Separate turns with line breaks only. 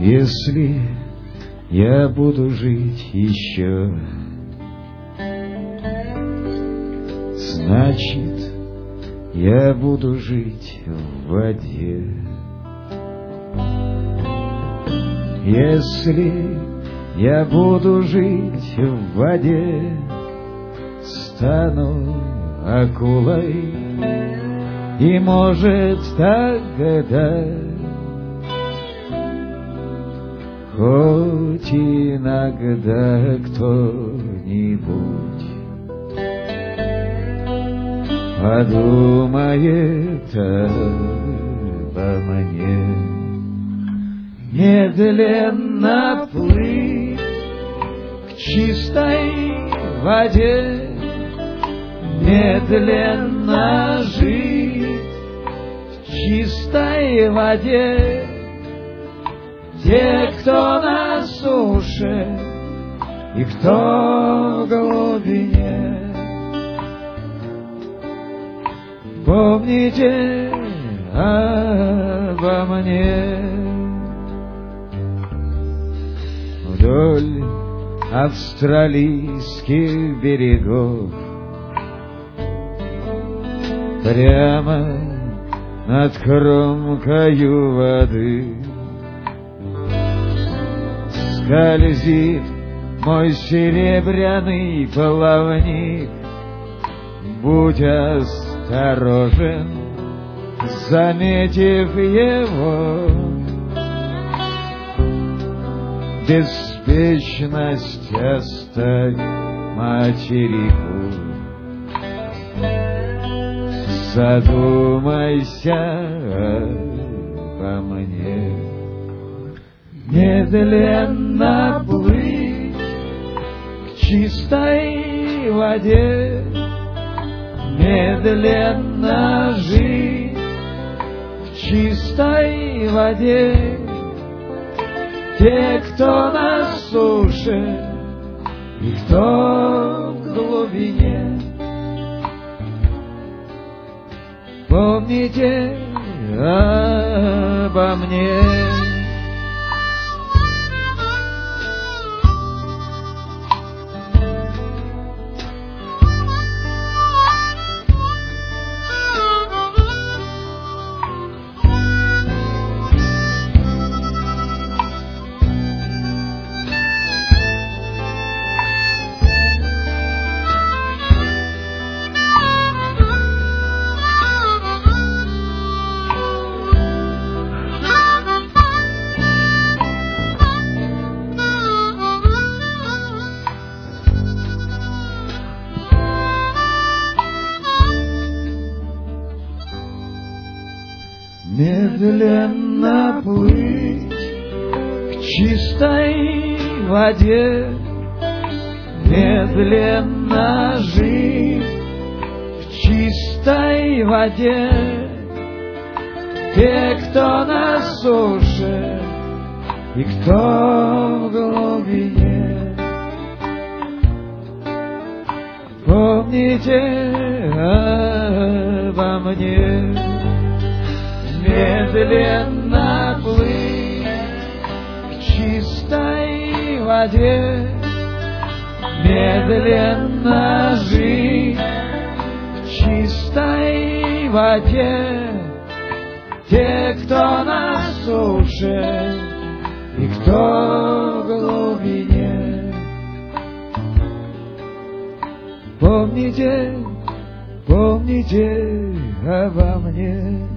Если я буду жить еще, значит, я буду жить в воде. Если я буду жить в воде, стану акулой, и, может, тогда хоть иногда кто-нибудь подумает обо мне. Медленно плыть к чистой воде, медленно жить в чистой воде. Те, кто на суше и кто в глубине, помните обо мне. Вдоль австралийских берегов, прямо над кромкою воды, скользит мой серебряный плавник. Будь осторожен, заметив его. Беспечность оставь материку. Задумайся обо мне. Медленно плыть к чистой воде, медленно жить в чистой воде. Те, кто на суше и кто в глубине, помните обо мне. Медленно плыть к чистой воде, медленно жить в чистой воде. Те, кто на суше и кто в глубине, помните обо мне. Медленно плыть к чистой воде, медленно жить в чистой воде. Те, кто на суше и кто в глубине, помните, помните обо мне.